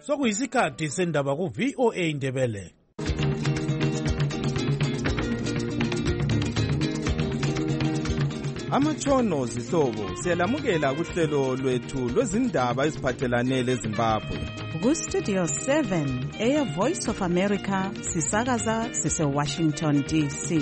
sokuyisikhathi sendaba ku-VOA Indebele. Amatshono zihlobo siyalamukela kuhlelo lwethu lwezindaba eziphathelane leZimbabwe. Ku-Studio 7 Air Voice of America sisakaza sise-Washington DC.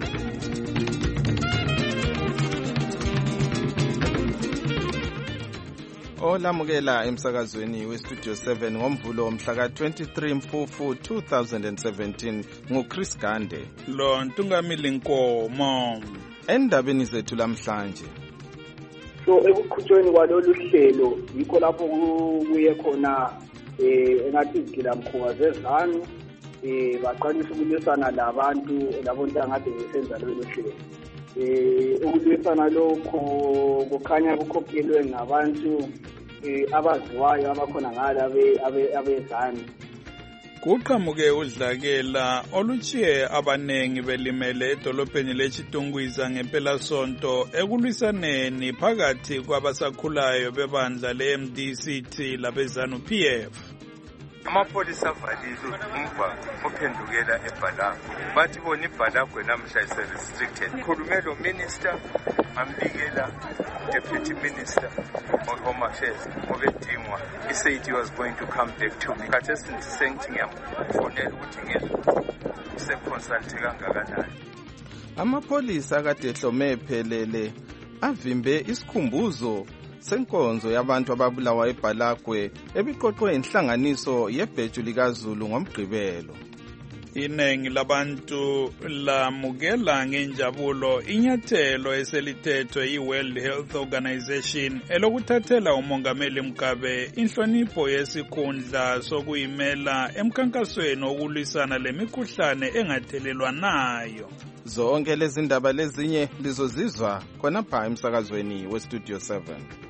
Olamukela emsakazweni we-Studio 7 ngomvulo omhlaka 23 Mfufu 2017 nguChris Gande. Lo Ntungamili Nkomo. Endabeni zethu lamhlanje. So ekuqhutshweni kwalolu hlelo yikho lapho kuye khona engathi izigilamkhuba zezanu baqalisa ukulwisana labantu labo ntangade besenza lolu hlelo. Ukulwisana lokho kukhanya kukhokhelwe ngabantu abaziwayo abakhona ngala abezanu. Kuqhamuke udlakela olutshiye abanengi belimele edolobheni leChitungwiza ngempelasonto ekulwisaneni phakathi kwabasakhulayo bebandla le-MDCT labezanu PF. Amapholisa avalile umgwaqo ophendukela eBhalagwe. Bathi bona iBhalagwe namhla ise-restricted. Khulume lo minister ambikela deputy minister of home affairs obedingwa. He said he was going to come back to me. Khathesi ndisengithi ngiyamfonela ukuthi ngizwe useconsulte kangakanani. Amapholisa kade ehlome phelele avimbe isikhumbuzo senkonzo yabantu ababulawa eBhalagwe ebiqoqwe inhlanganiso yebheju likaZulu ngomgqibelo. Inengi labantu lamukela ngenjabulo inyathelo eselithethwe yi-World Health Organization elokuthathela umongameli Mugabe inhlonipho yesikhundla sokuyimela emkhankasweni wokulwisana lemikhuhlane engathelelwanayo. Zonke lezi ndaba lezinye lizozizwa khonapha emsakazweni we-Studio 7.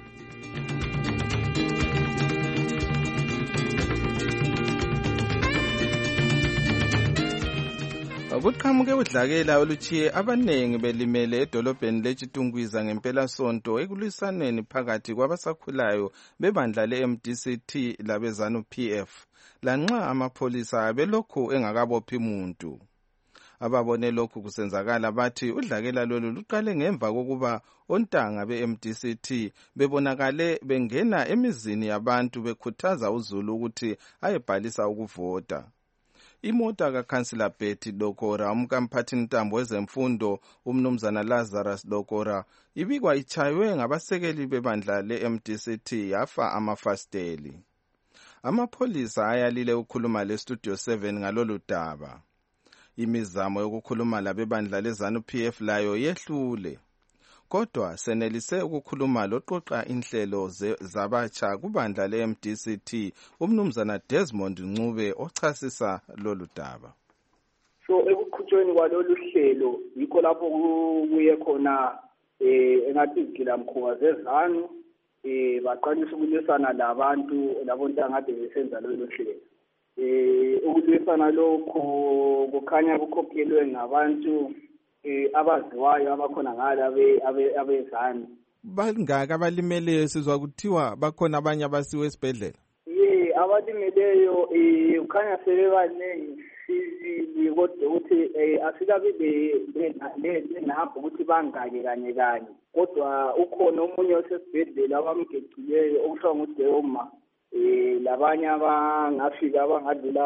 Kuqhamuke udlakela olutshiye abanengi belimele edolobheni leChitungwiza ngempelasonto ekulwisaneni phakathi kwabasakhulayo bebandla le-MDCT labezanu PF lanxa amapholisa belokhu engakabophi muntu. Ababone lokhu kusenzakala bathi udlakela lolu luqale ngemva kokuba ontanga be-MDCT bebonakale bengena emizini yabantu bekhuthaza uZulu ukuthi ayebhalisa ukuvota. Imota kaKhansila Betty Dokora umkamphathintambo wezemfundo umnumzana Lazarus Dokora ibikwa ichaywe ngabasekeli bebandla le-MDCT yafa amafasteli. Amapholisa ayalile ukukhuluma le-Studio 7 ngalolu daba. Imizamo yokukhuluma labebandla lezanu PF layo yehlule. Kodwa senelise ukukhuluma loqoqa inhlelo zabatsha kubandla le-MDCT umnumzana Desmond Ncube ochasisa lolu daba. So ekuqhutshweni kwalolu hlelo yikho lapho kuye khona engathi izigilamkhuba zezanu baqalisa ukulwisana labantu labo ntangade besenza lolu hlelo. Ukulwisana lokho kukhanya kukhokhelwe ngabantu abaziwayo abakhona ngala abezanu. Bangaka abalimeleyo sizwa kuthiwa bakhona abanye abasiwe esibhedlela? Abalimeleyo ukhanya sebebanengi sizili kodwa ukuthi asikabi lenapho ukuthi bangake kanye kodwa ukhona omunye osesibhedlela abamgecileyo okushiwa nguDeoma. Labanye abangafika abangadlula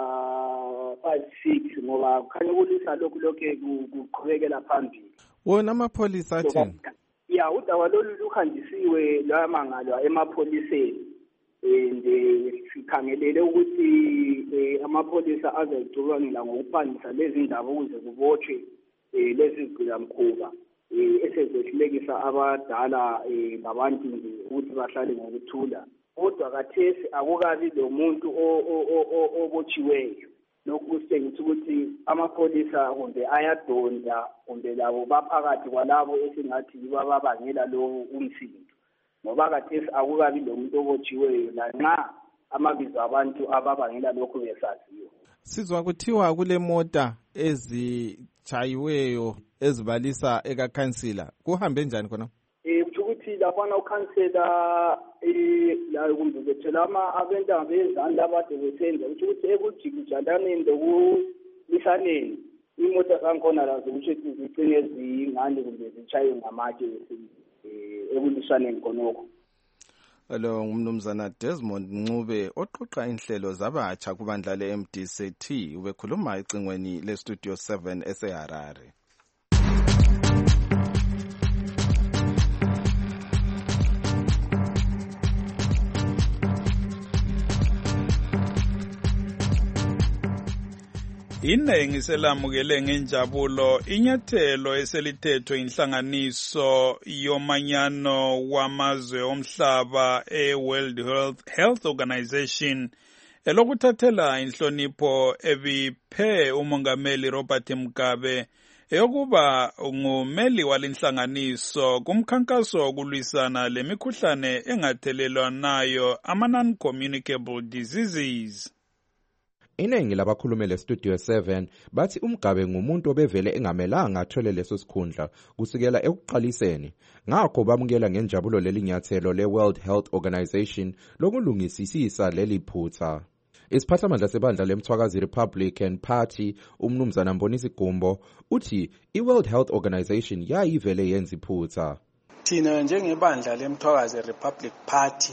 5-6 ngoba kukhanya ukulisa lokhu kuqhubekela phambili. Wona amapholisa athini? Udaba lolu luhanjisiwe lwamangalwa emapholiseni sikhangelele ukuthi amapholisa azayicubangela ngokuphangisa lezi ndaba ukuze kubotshwe lezi zigilamkhuba esezehlulekisa abadala ngabantu nje ukuthi bahlale ngokuthula. Kodwa kathesi akukabi lo muntu obotshiweyo. Lokhu kusengisa ukuthi amapholisa kumbe ayadonda kumbe labo baphakathi kwalabo esingathi babangela lo umsindo. Ngoba kathesi akukabi lo muntu obotshiweyo lanxa amabizo abantu ababangela lokhu besaziyo. Sizwa kuthiwa kule mota ezichayiweyo ezibalisa ekaKhansila. Kuhambe njani khona? ukuthi lafana ukhansela la kumbe bethela abenta bezani labade bethenza ukuthi ekujikijandaneni lokulisaneni imoto zankhona lazo ukuthi zigcine zingani kumbe zitshaye ngamatshe ekulisaneni konoko. Lo ngumnumzana Desmond Ncube oqoqa inhlelo zabatsha kubandla le-MDCT ubekhuluma ecingweni le-Studio 7 eseHarare. Iningi selamukele ngenjabulo inyathelo eselithethwe inhlanganiso yomanyano wamazwe omhlaba e-World Health Organization elokuthathela inhlonipho ebiphe umongameli Robert Mugabe eyokuba ngumeli walinhlanganiso kumkhankaso wokulwisana lemikhuhlane engathelelwanayo ama-non-communicable diseases. Iningi labakhulumele Studio 7 bathi uMgabe ngumuntu obevele engamelanga athole leso sikhundla kusukela ekuqaliseni. Ngakho bamukela ngenjabulo lelinyathelo le-World Health Organization lokulungisisisa leli phutha. Isiphathamandla sebandla leMthwakazi Republican Party umnumzana Mbonisi Gumbo uthi i-World Health Organization yayivele yenza iphutha. Thina njengebandla leMthwakazi Republic Party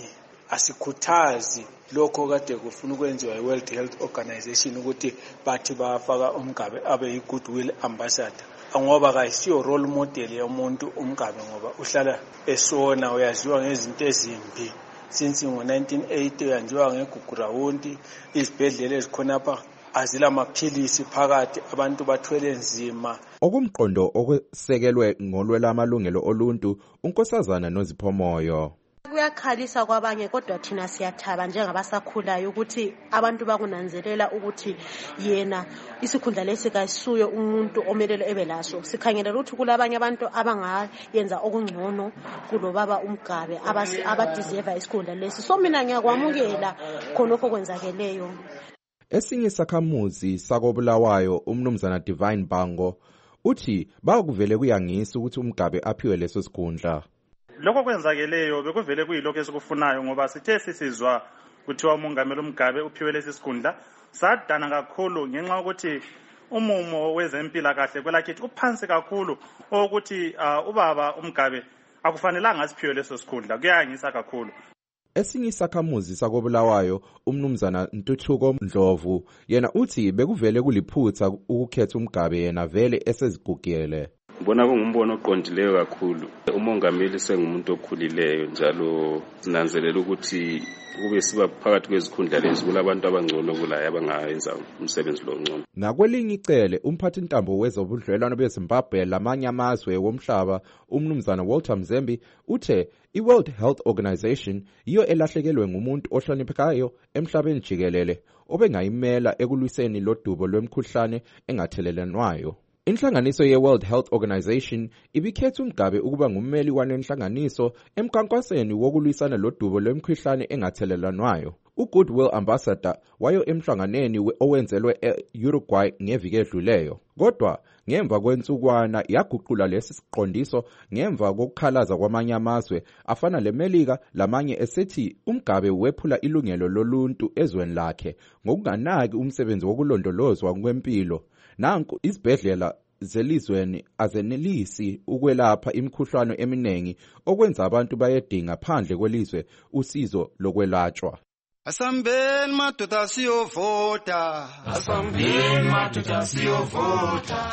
asikhuthazi lokho kade kufuna ukwenziwa i-World Health Organization ukuthi bathi bafaka uMgabe abe yi-goodwill ambassador. Ngoba kayisiyo role model yomuntu uMgabe ngoba uhlala esona uyaziwa ngezinto ezimbi. Since ngo-1980 uyanziwa ngegugurawundi, izibhedlela ezikhonapha azila maphilisi phakathi, abantu bathwele nzima. Okumqondo okusekelwe ngolwela amalungelo oluntu unkosazana Noziphomoyo. Kuyakhalisa kwabanye kodwa thina siyathaba njengabasakhulayo ukuthi abantu bakunanzelela ukuthi yena isikhundla lesi kayisuyo umuntu omelele ebelaso. Sikhangelela ukuthi kulabanye abantu abangayenza okungcono kulobaba uMgabe abadeserve isikhundla lesi. So mina ngiyakwamukela khonokho kwenzakeleyo. Esinye sakhamuzi sakobulawayo umnumzana Divine Bango uthi bakuvele kuyangisa ukuthi uMgabe aphiwe leso sikhundla. Lokho kwenzakeleyo bekuvele kuyilokho esikufunayo ngoba sithe sisizwa kuthiwa umongameli uMgabe uphiwe lesi sikhundla sadana kakhulu ngenxa ukuthi umumo wezempilakahle kwelakithi uphansi kakhulu ukuthi ubaba uMgabe akufanelanga asiphiwe leso sikhundla. Kuyangisa kakhulu. Esinye isakhamuzi sakobulawayo umnumzana Ntuthuko Ndlovu yena uthi bekuvele kuliphutha ukukhetha uMgabe yena vele esezigugele. Ngibona kungumbono oqondileyo kakhulu. Umongameli sengumuntu okhulileyo njalo sinanzelela ukuthi kube siba phakathi kwezikhundla lezi kulabantu abangcono kulaye abangayenza umsebenzi lo ngcono. Nakwelinye icele umphathintambo wezobudlelwano beZimbabwe lamanye amazwe womhlaba umnumzana Walter Mzembi uthe i-World Health Organization iyo elahlekelwe ngumuntu ohloniphekayo emhlabeni jikelele obengayimela ekulwiseni lodubo lwemikhuhlane engathelelanwayo. Inhlanganiso ye-World Health Organization ibikhetha uMgabe ukuba ngummeli wanenhlanganiso emkhankasweni wokulwisana lodubo lwemikhuhlane engathelelanwayo. U-Goodwill Ambassador wayo emhlanganeni owenzelwe e-Uruguay ngeviki edluleyo. Kodwa ngemva kwensukwana yaguqula lesi siqondiso ngemva kokukhalaza kwamanye amazwe afana leMelika lamanye esethi uMgabe wephula ilungelo loluntu ezweni lakhe ngokunganaki umsebenzi wokulondolozwa kwempilo. Nanku izibhedlela zelizweni azenelisi ukwelapha imikhuhlane eminingi okwenza abantu bayedinga phandle kwelizwe usizo lokwelatshwa. Asambeni madoda siyovota, asambeni madoda siyovota,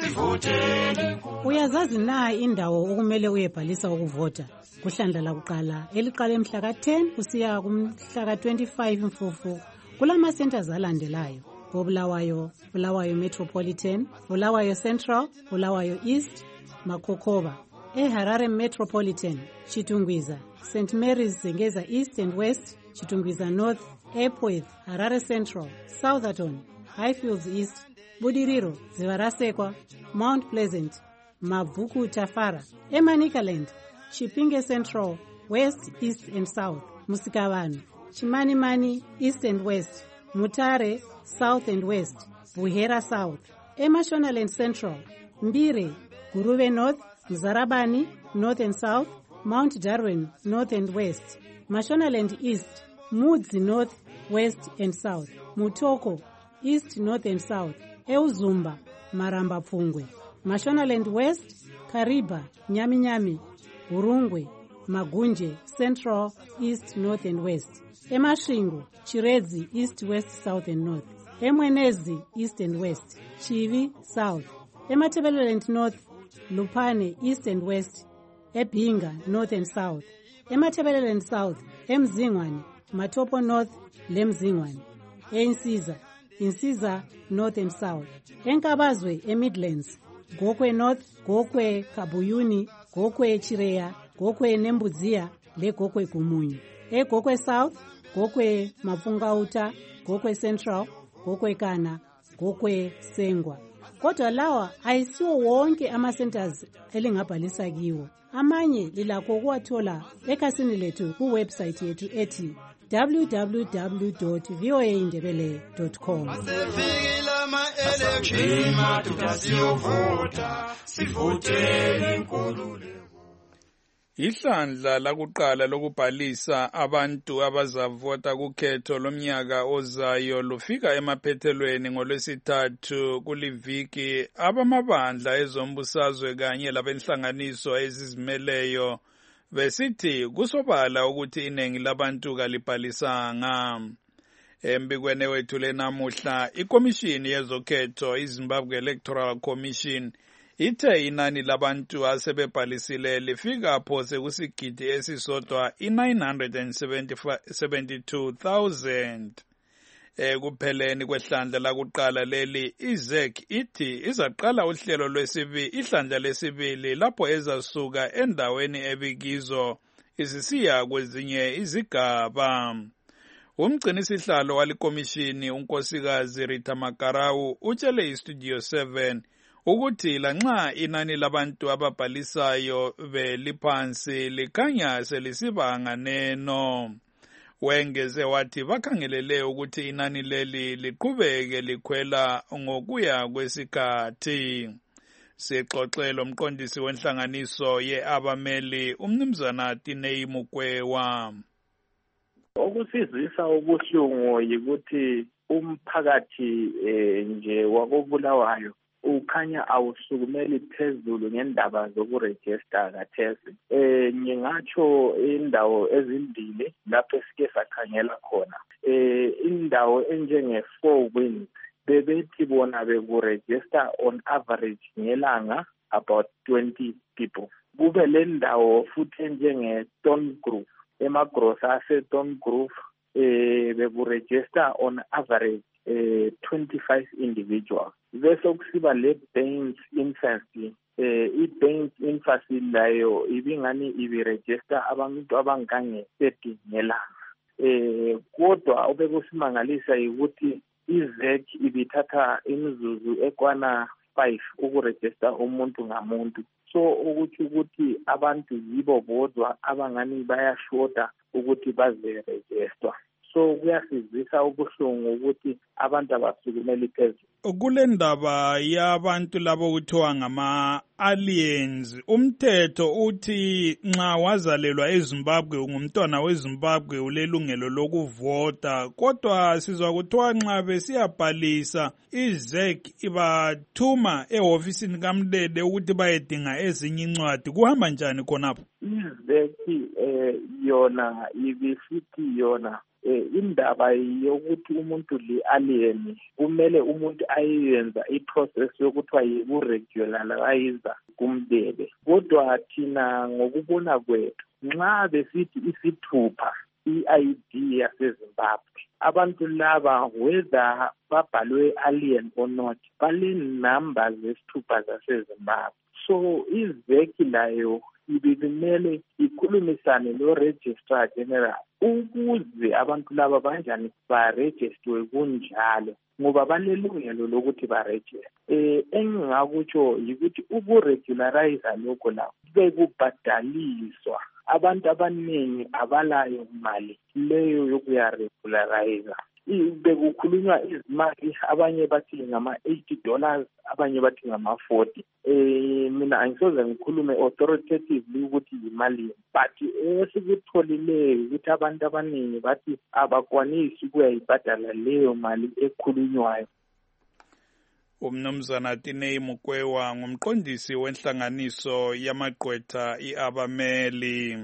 sivoteni. Uyazazi na indawo okumele uyebhalisa ukuvota? Kuhlandla lakuqala eliqala emhla ka-10 kusiya kumhla ka-25 Mfufu kulama centers alandelayo. Bulawayo, Bulawayo Metropolitan, Bulawayo Central, Bulawayo East, Makokoba. Harare Metropolitan, Chitungwiza, St. Mary's Zengeza East and West, Chitungwiza North, Epworth, Harare Central, Southerton, Highfields East, Budiriro, Zivarasekwa, Mount Pleasant, Mavuku Tafara, Emanikaland, Chipinge Central, West, East and South, Musikavanu, Chimanimani East and West, Mutare South and West, Buhera South, Emashonaland Central, Mbire, Guruve North, Mzarabani North and South, Mount Darwin North and West, Mashonaland East, Mudzi North, West and South, Mutoko East, North and South, Euzumba, Maramba Pfungwe, Mashonaland West, Kariba, Nyami Nyami, Urungwe, Magunje, Central, East, North and West, Emashingo, Chiredzi, East, West, South and North, Emwenezi, East and West, Chivi, South, Ematebeleland North, Lupane, East and West, Ebinga, North and South, Ematebeleland South, Emzingwane, Matopo North, Lemzingwane, Insiza, North and South, Enkabazwe, Midlands, Gokwe North, Gokwe Kabuyuni, Gokwe Chireya, Gokwe Nembuzia, Le Gokwe Kumunyu, Gokwe South, Gokwe Mafungauta, Gokwe Central, Gokwe Kana, Gokwe Sengwa. Kodwa lawa ayisiwo wonke ama-centers elingabhalisa kiwo. Amanye lilakho ukuwathola ekhasini lethu kuwebsite yethu ethi www.voaindebele.com. Asefikile ama-election madoda siyovota, sivotele inkululeko. Ihlandla lakuqala lokubhalisa abantu abazavota kukhetho lomnyaka ozayo lufika emaphethelweni ngolwesithathu kuliviki. Abamabandla ezombusazwe kanye labenhlanganiso ezizimeleyo besithi kusobala ukuthi iningi labantu kalibhalisanga. Embikweni wethu lenamuhla, ikomishini yezokhetho, iZimbabwe Electoral Commission, ithe inani labantu asebebhalisile lifika phose kusigidi esisodwa i-972,000. Ekupheleni kwehlandla lakuqala leli, iZEC ithi izaqala uhlelo ihlandla lesibili lapho ezasuka endaweni ebikizo izisiya kwezinye izigaba. Umgcinisihlalo walikomishini unkosikazi Rita Makarau utshele iStudio 7 ukuthi lanxa inani labantu ababhalisayo beliphansi likhanya selisiba nganeno. Wengeze wathi bakhangelele ukuthi inani leli liqhubeke likhwela ngokuya kwesikhathi. Sixoxele umqondisi wenhlanganiso ye-abameli umnumzana Tinei Mukwewa. Okusizisa ubuhlungu yikuthi umphakathi nje wakobulawayo ukhanya awusukumeli phezulu ngendaba zokurejista kathesi. Ngingatsho indawo ezimbili lapho esike sakhangela khona. Indawo enjenge-4 Winds bebethi bona bekurejista on average ngelanga about 20 people. Kube le ndawo futhi njenge-Stone Grove, emagrosa ase-Stone Grove bekurejista on average 25 individuals. Bese kusiba le Baines Infancy. I-Baines Infancy layo ibingani ibiregister abantu abangange-30 ngelanga. Kodwa obekusimangalisa ukuthi iZEC ibithatha imizuzu ekwana 5 ukuregister umuntu ngamuntu. So ukuthi abantu yibo bodwa abangani bayashoda ukuthi baze-register. So kuyasizisa ubuhlungu ukuthi abantu abasukumeli phezulu. Kule ndaba yabantu labo kuthiwa ngama-aliens, umthetho uthi nxa wazalelwa eZimbabwe ungumntwana weZimbabwe ulelungelo lokuvota, kodwa sizwa kuthiwa nxa besiyabhalisa iZEC ibathuma ehofisini kaMlele ukuthi bayedinga ezinye incwadi. Kuhamba njani khonapho? iZEC yona ibisithi yona indaba yokuthi umuntu li-alien kumele umuntu ayenza iprocess yokuthiwa yi-regularize kumdebe. Kodwa thina ngokubona kwethu nxa besithi isithupha i-ID yaseZimbabwe, abantu laba whether babhalwe alien or not bale-number zesithupha zaseZimbabwe. So iZEC layo ibimele ikhulumisane lo-Registrar General ukuze abantu laba banjani barejistiwe kunjalo ngoba banelungelo lokuthi barejister. Engingakutsho yikuthi ukuregularize lokho lapho bekubhadaliswa. Abantu abaningi abalayo imali leyo yokuyaregularize. bekukhulunywa izimali abanye bathi ngama-$80 abanye bathi ngama-40. Mina angisoze ngikhulume authoritatively ukuthi yimalini, but esikutholileyo ukuthi abantu abaningi bathi abakwanisi ukuyayibhadala leyo mali ekhulunywayo. Umnumzana Tinei Mukwewa ngumqondisi wenhlanganiso yamagqwetha iAbameli.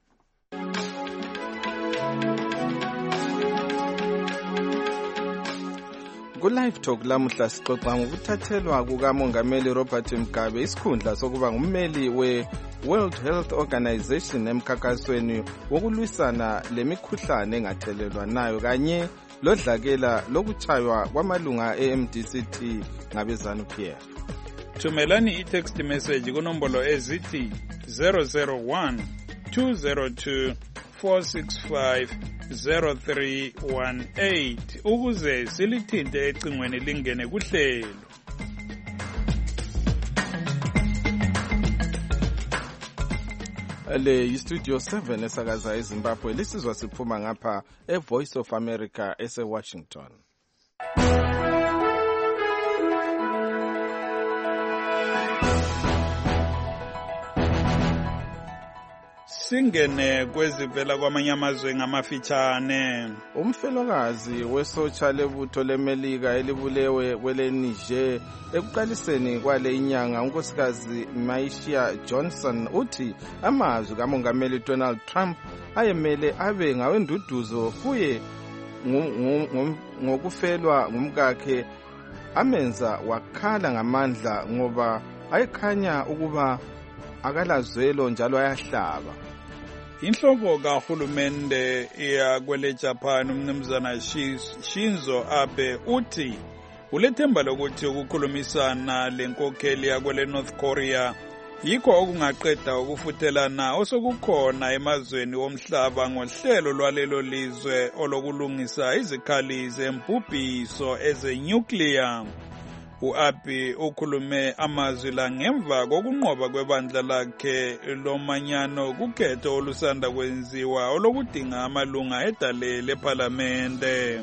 Ku-Live Talk lamuhla sixoxa ngokuthathelwa kukamongameli Robert Mugabe isikhundla sokuba ngummeli we-World Health Organization emkhankasweni wokulwisana lemikhuhlane engathelelwa nayo kanye lodlakela lokutshaywa kwamalunga e-MDCT ngabezanu-PF. Thumelani i-text message kunombolo ezithi 001 202 465-0318 ukuze silithinte ecingweni lingene kuhlelo. Le yistudio 7 esakaza eZimbabwe lisizwa siphuma ngapha eVoice of America ese-Washington. Singene kwezivela kwamanye amazwe ngamafitshane. Umfelokazi wesotsha lebutho lemelika elibulewe kwele Niger ekuqaliseni kwale inyanga unkosikazi Maisha Johnson uthi amazwi kamongameli Donald Trump ayemele abe ngawenduduzo kuye ngokufelwa ngumkakhe amenza wakhala ngamandla ngoba ayekhanya ukuba akalazwelo njalo ayahlaba. Inhloko kahulumende yakwele Japan umnumzana Shinzo Abe uthi ulethemba lokuthi ukukhulumisana lenkokheli yakwele North Korea yikho okungaqeda ukufuthelana osokukhona emazweni womhlaba ngohlelo lwalelo lizwe olokulungisa izikhali zembubhiso ezenuclear. U-Abe ukhulume amazwi la ngemva kokunqoba kwebandla lakhe lomanyano kukhetho olusanda kwenziwa olokudinga amalunga edale lephalamende.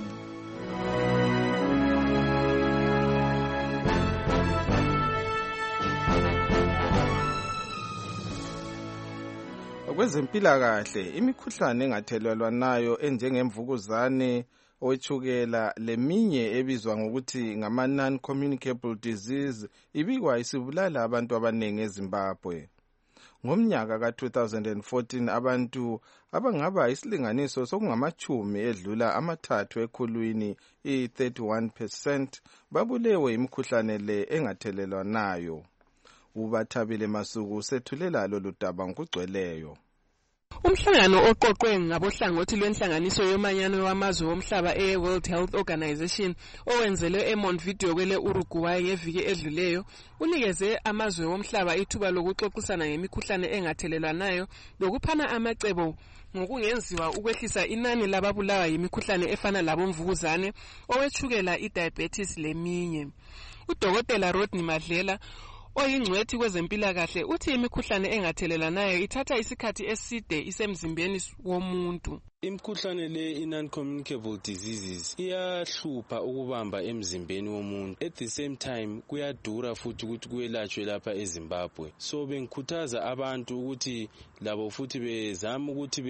Kwezempilakahle imikhuhlane engathelelwa nayo enjengemvukuzane owetshukela leminye ebizwa ngokuthi ngama non-communicable disease ibikwa isibulala abantu abaningi eZimbabwe. Ngomnyaka ka-2014 abantu abangaba isilinganiso sokungamachumi edlula amathathu ekhulwini i-31% babulewe imikhuhlane le engathelelwa nayo. Ubathabile Masuku sethulela lolu daba ngokugcweleyo. Umhlangano oqoqwe ngabohlangothi lwenhlanganiso yomanyano wamazwe womhlaba e-World Health Organization owenzelwe eMontevideo kwele Uruguay ngeviki edluleyo unikeze amazwe womhlaba ithuba lokuxoxisana ngemikhuhlane engathelelwanayo lokuphana amacebo ngokungenziwa ukwehlisa inani lababulawa yimikhuhlane efana labomvukuzane, owetshukela, idiabetes leminye. Udokotela Rodney Madlela oyingcwethi kwezempilakahle uthi imikhuhlane engathelelanayo ithatha isikhathi eside isemzimbeni womuntu. Imikhuhlane le non-communicable diseases iyahlupha ukubamba emzimbeni womuntu. At the same time kuyadura futhi ukuthi kuyelatshwe lapha eZimbabwe. So bengikhuthaza abantu ukuthi labo futhi bezama ukuthi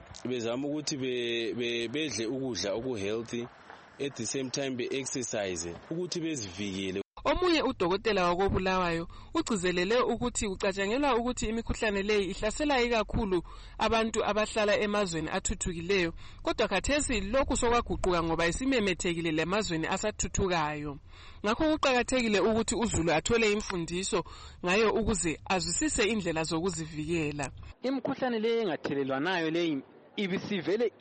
bedle ukudla okuhealthy, at the same time be-exercise ukuthi bezivikele. Omunye udokotela wakobulawayo ugcizelele ukuthi ucatshangelwa ukuthi imikhuhlane leyi ihlasela ikakhulu abantu abahlala emazweni athuthukileyo, kodwa khathesi lokhu sokwaguquka ngoba isimemethekile lemazweni asathuthukayo. Ngakho kuqakathekile ukuthi uzulu athole imfundiso ngayo ukuze azwisise indlela zokuzivikela. Imikhuhlane leyi engathelelwanayo leyi ibisivele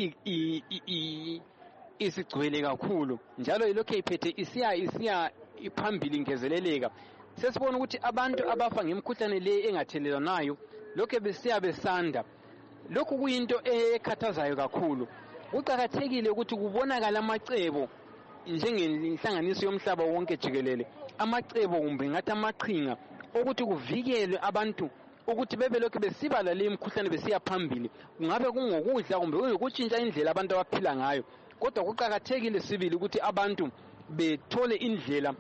isigcwele kakhulu njalo ilokho iphethe isiya iphambili ngezeleleka. Sesibona ukuthi abantu abafa ngemikhuhlane le engathelelwanayo lokho besiya besanda. Lokhu kuyinto ekhathazayo kakhulu. Kuqakathekile ukuthi kubonakala amacebo njengenhlanganiso yomhlaba wonke jikelele, amacebo kumbe ngathi amaqhinga ukuthi kuvikelwe abantu ukuthi bebelokhu besibala le imikhuhlane besiya phambili. Kungabe kungokudla kumbe ukutshintsha indlela abantu abaphila ngayo kodwa kuqakathekile sibili ukuthi abantu bethole indlela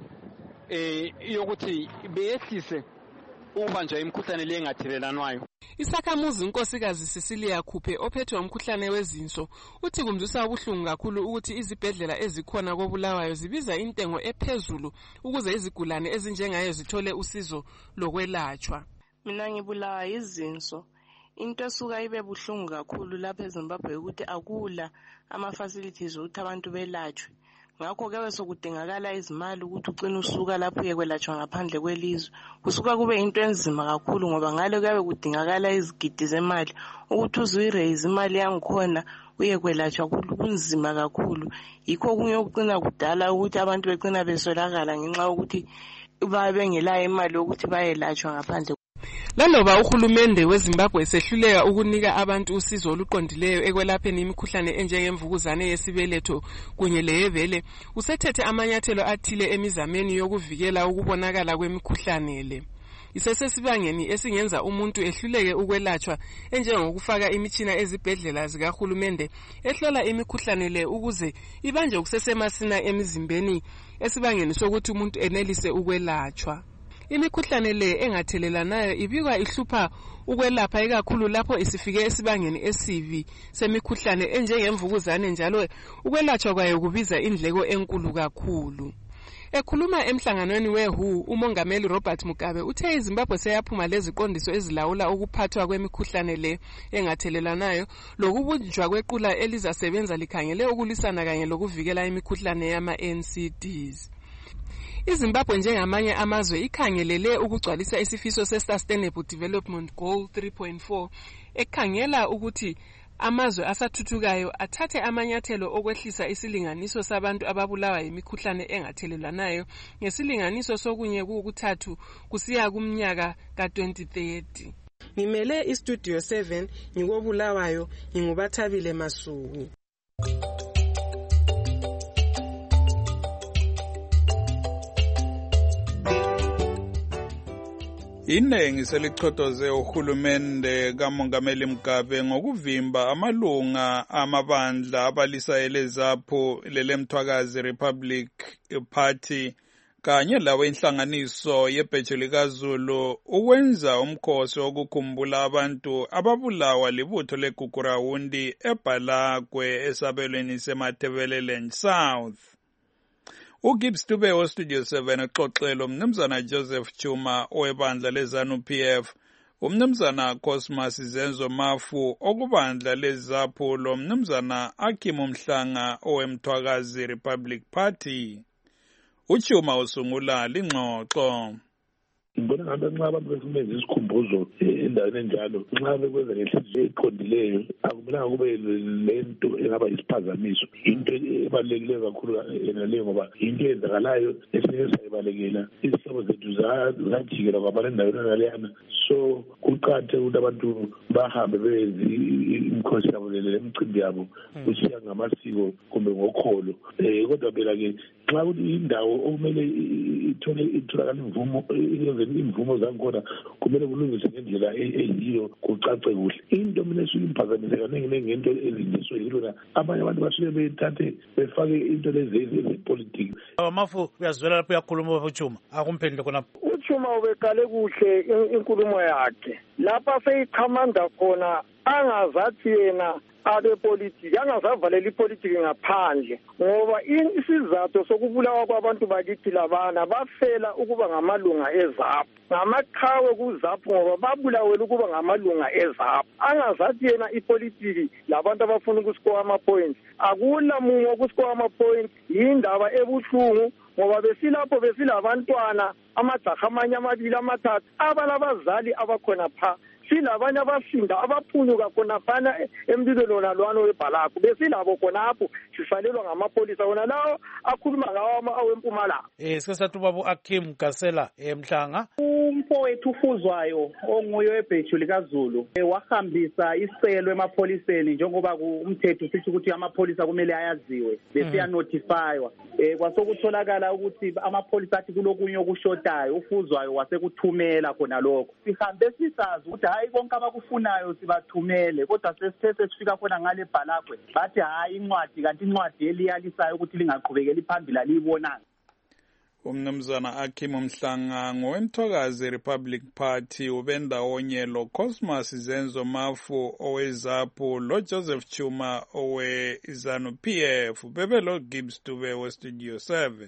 yokuthi beyehlise ukubanjwa imikhuhlane le engathelelanwayo. Isakhamuzi unkosikazi Cecilia Khuphe ophethe umkhuhlane wezinso uthi kumzwisa ubuhlungu kakhulu ukuthi izibhedlela ezikhona koBulawayo zibiza intengo ephezulu ukuze izigulane ezinjengayo zithole usizo lokwelatshwa. Mina ngibulawa izinso. Into esuka ibe buhlungu kakhulu lapha eZimbabwe ukuthi akula ama-facilities ukuthi abantu belatshwe. Ngakho ke sokudingakala izimali ukuthi ucina usuka lapho uyekwelatshwa ngaphandle kwelizwe. Kusuka kube into enzima kakhulu ngoba ngale kuyabe kudingakala izigidi zemali ukuthi uzuyiraise imali yangikhona uyekwelatshwa kunzima kakhulu. Yikho kunye ukucina kudala ukuthi abantu becina besolakala ngenxa yokuthi bengelayo imali yokuthi bayelatshwa ngaphandle. Laloba uhulumende weZimbabwe esehluleka ukunika abantu usizo oluqondileyo ekwelapheni imikhuhlane enjengemvukuzane yesibeletho kunye leyebele, usethethe amanyathelo athile emizameni yokuvikela ukubonakala kwemikhuhlane le. Isesesibangeni esingenza umuntu ehluleke ukwelatshwa enjengokufaka imitshina ezibhedlela zikahulumende ehlola imikhuhlane le ukuze ibanje kusesemasina emizimbeni esibangeni sokuthi umuntu enelise ukwelatshwa. Imikhuhlane le engathelelanayo ibikwa ihlupha ukwelapha ikakhulu lapho isifike esibangeni esivi semikhuhlane enjengemvukuzane, njalo ukwelatshwa kwayo kubiza indleko enkulu kakhulu. Ekhuluma emhlanganweni weWHO, umongameli Robert Mugabe uthe iZimbabwe seyaphuma leziqondiso ezilawula ukuphathwa kwemikhuhlane le engathelelanayo lokubunjwa kwequla elizasebenza likhangele ukulwisana kanye lokuvikela imikhuhlane yama-NCDs. iZimbabwe njengamanye amazwe ikhangelele ukugcwalisa isifiso se-Sustainable Development Goal 3.4 ekhangela ukuthi amazwe asathuthukayo athathe amanyathelo okwehlisa isilinganiso sabantu ababulawa yimikhuhlane engathelelanayo ngesilinganiso sokunye ku-3 kusiya kumnyaka ka-2030. Ngimele iStudio 7 ngikobulawayo ngingubathabile Masuku. Inengi selichothoze uhulumende kaMongameli Mugabe ngokuvimba amalunga amabandla abalisayele ZAPU lelemthwakazi Republic Party kanye lawe inhlanganiso yebheje likaZulu ukwenza umkhosi wokukhumbula abantu ababulawa libutho leGugurawundi eBhalakwe esabelweni seMatabeleland South. uGibbs Dube oStudio 7 exoxelo umnumzana Joseph Chuma owebandla leZANU-PF, umnumzana Cosmas Zenzo Mafu okubandla leZAPU lo mnumzana Akim Mhlanga owemthwakazi Republic Party. Uchuma usungula lingxoxo. Ngibona ngabe nxa abantu besimeza isikhumbuzo endaweni enjalo nxa bekwenza ngenhliziyo eqondileyo akumelanga kube lento engaba isiphazamiso. Into ebalulekile kakhulu enaleyo ngoba into eyenzakalayo esike sayibalekela izihlobo zethu zajikela kwamanye endaweni enaleyana. So kuqakathekile ukuthi abantu bahambe benze imikhosi yabo lemicimbi yabo kusiya ngamasiko kumbe ngokholo. Kodwa phela-ke nxa ukuthi indawo okumele itholakala imvumo zakhona kumele kulungiswe ngendlela eyiyo kucace kuhle. Into mina esuke imphazamise kaningi ngento ezinjiswe yilona abanye abantu basuke bethathe befake into lezi ezepolitiki. Mafu uyazwela lapho uyakhuluma uChuma akumphendule khonapho. uChuma ubeqale kuhle inkulumo yakhe lapha seyiqhamanda khona angazathi yena abepolitiki angazavalela ipolitiki ngaphandle ngoba isizathu sokubulawa kwabantu bakithi labana bafela ukuba ngamalunga eZAPU ngamaqhawe kuZAPU ngoba babulawela ukuba ngamalunga eZAPU. Angazathi yena ipolitiki labantu abafuna ukusikora ama-points akula munye wokusikora ama-points. Yindaba ebuhlungu ngoba besilapho besilabantwana amajaha amanye amabili amathathu abalabazali abakhona pha. Silabanye abasinda abaphunyuka khonaphana emlilweni nalwana weBhalakwe besilabo khonapho sisalelwa ngamapholisa wona lawo akhuluma ngawo awempumalanga. Sike sathi ubaba Akim Gasela Mhlanga. umfowethu uFuzwayo onguye webheju likaZulu wahambisa isicelo emapholiseni njengoba umthetho sithi ukuthi amapholisa kumele ayaziwe bese notifywa kwasokutholakala ukuthi amapholisa athi kulokunye okushotayo uFuzwayo wasekuthumela khona lokho sihambe sisazi ukuthi hayi konke abakufunayo sibathumele kodwa sesithe sifika khona ngale bhalakwe bathi hayi incwadi kanti incwadi eliyalisayo ukuthi lingaqhubekeli phambili aliyibonanga. Umnumzana Akim Mhlangango wemthokazi Republic Party ubendawonye lo Cosmas Zenzo Mafu oweZAPU lo Joseph Chuma owe ZANU PF bebelo Gibbs Dube we Studio 7.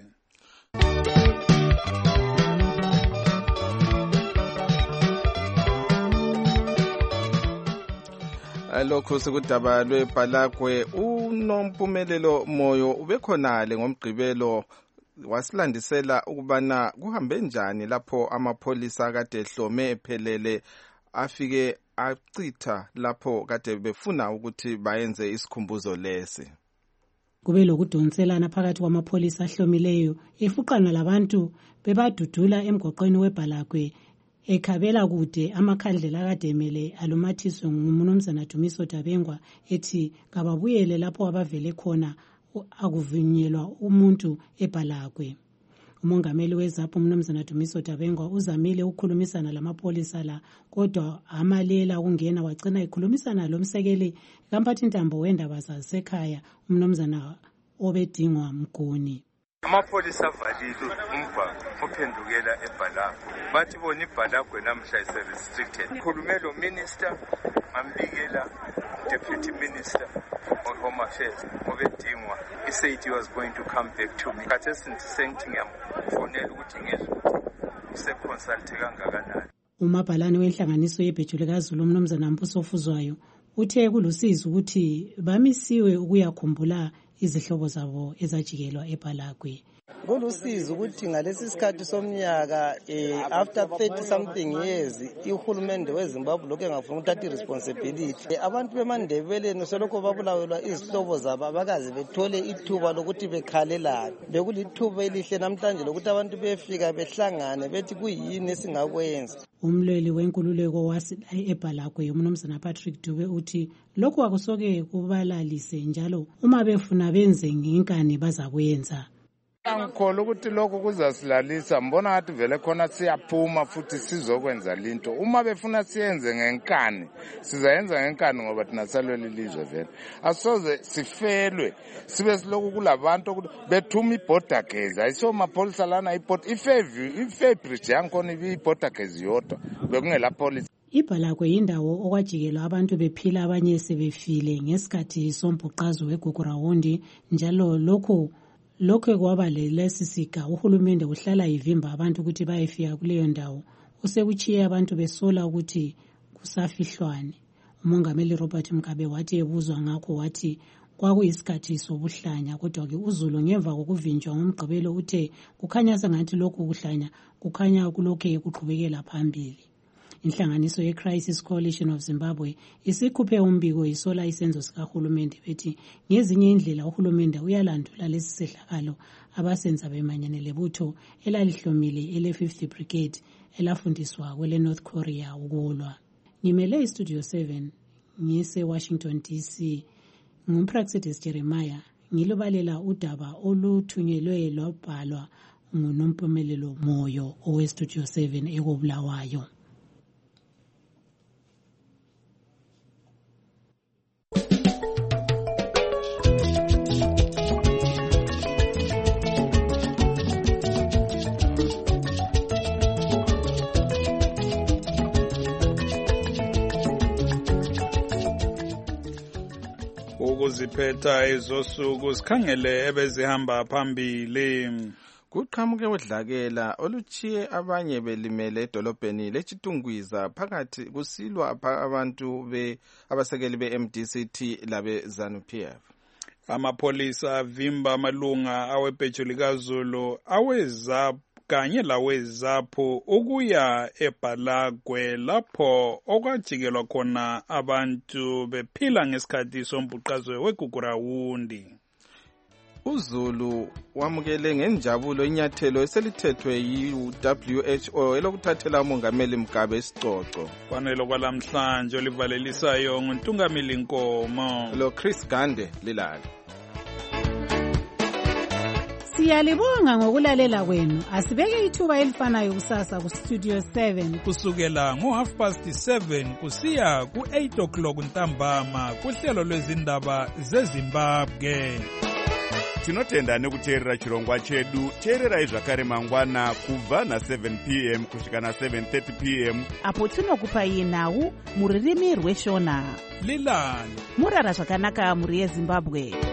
Lokho sekudaba lweBhalakwe uNompumelelo Moyo ubekhonale ngomgqibelo wasilandisela ukubana kuhambe njani lapho amapholisa kade ehlome ephelele afike achitha lapho kade befuna ukuthi bayenze isikhumbuzo lesi. Kube lokudonselana phakathi kwamapholisa ahlomileyo efuqana labantu bebadudula emgoqweni weBhalakwe ekhabela kude amakhandlela akademele alumathiswe ngumnumzana Dumiso Dabengwa ethi kababuyele lapho abavele khona akuvunyelwa umuntu eBhalakwe. Umongameli weZAPU umnumzana Dumiso Dabengwa uzamile ukukhulumisana lamapholisa la kodwa amalela ukungena wagcina ekhulumisana lomsekeli kaMphathintambo wendaba zasekhaya umnumzana Obedingwa Mguni. Amapholisa avalile umbhalo ophendukela eBhalakwe bathi bona iBhalakwe namhla ise-restricted. Khulume lo minister ambikela deputy minister on home affairs Obedingwa. He said he was going to come back to me. Khathesi ndisengithi ngiyamfonela ukuthi ngizwe useconsulte kangakanani. Umabhalane wenhlanganiso yebheju likaZulu umnumzana Mbuso Fuzwayo uthe kulusizi ukuthi bamisiwe ukuyakhumbula izihlobo zabo ezajikelwa eBhalakwe. Kulusizi ukuthi ngalesi sikhathi somnyaka after 30 something years ihulumende weZimbabwe lokho engafuna ukuthatha iresponsibility abantu beMandebeleni selokho babulawelwa izihlobo zabo abakazi bethole ithuba lokuthi bekhalelana bekulithuba elihle namhlanje lokuthi abantu befika behlangane bethi kuyini esingakwenza. Umlweli wenkululeko wasi eBhalakwe umnumzana Patrick Dube uthi lokho akusoke kubalalise njalo uma befuna benze ngenkani bazakwenza. Angikholwa ukuthi lokho kuzasilalisa mbona ngathi vele khona siyaphuma futhi sizokwenza linto uma befuna siyenze ngenkani sizayenza ngenkani ngoba thina salwela ilizwe vele asoze sifelwe sibe siloku kulabantu bethuma iborder case ayiso mapholisa lana ifebridge yankhona iborder case yodwa bekungela police. iBhalakwe yindawo okwajikelwa abantu bephila abanye sebefile ngesikhathi sombhuqazo weGugurawundi njalo lokho kwaba lesi siga uhulumende uhlala ivimba abantu ukuthi bayefika kuleyo ndawo usekuchiye abantu besola ukuthi kusafihlwane. Umongameli Robert Mugabe wathi ebuzwa ngakho wathi kwakuyisikhathi sobuhlanya kodwa ke uZulu ngemva kokuvinjwa ngomgqibelo uthe kukhanya sengathi lokho kuhlanya kukhanya kulokho kuqhubekela phambili. Inhlanganiso ye-Crisis Coalition of Zimbabwe isikhuphe umbiko isola isenzo sikahulumende bethi ngezinye indlela uhulumende uyalandula lesi sehlakalo abasenza bemanyane lebutho elalihlomile ele-50 Brigade elafundiswa kwele North Korea ukulwa. Ngimele iStudio 7 ngise-Washington DC ngumPraxedis Jeremiah ngilobalela udaba oluthunyelwe lwabhalwa nguNompumelelo Moyo oweStudio 7 ekobulawayo. Ukuziphetha ezosuku sikhangele ebezihamba phambili. Kuqhamuke udlakela oluchiye abanye belimele edolobheni leChitungwiza phakathi kusilwa abantu abasekeli beMDCT labe ZANU-PF. Amapholisa avimba amalunga awebheju likaZulu aweZAPU kanye laweZAPU ukuya eBhalakwe lapho okwajikelwa khona abantu bephila ngesikhathi sombhuqazwe weGugurawundi. uZulu wamukele ngenjabulo inyathelo eselithethwe yi-WHO elokuthathela umongameli Mugabe isicoco. Kwanelo kwalamhlanje olivalelisayo nguNtungamili Nkomo lo Chris Gande lilala. Siyalibonga ngokulalela kwenu. Asibeke ithuba elifanayo kusasa ku Studio 7 kusukela ngo7:30 kusiya ku8:00 ntambama kuhlelo lwezindaba zeZimbabwe. Tinotenda nekuteerera chirongwa chedu. Teererai zvakare mangwana kubva na7 p.m. kusvika na7:30 p.m. apo tinokupai nhau muririmi rweshona. Lilani murara zvakanaka muri yeZimbabwe.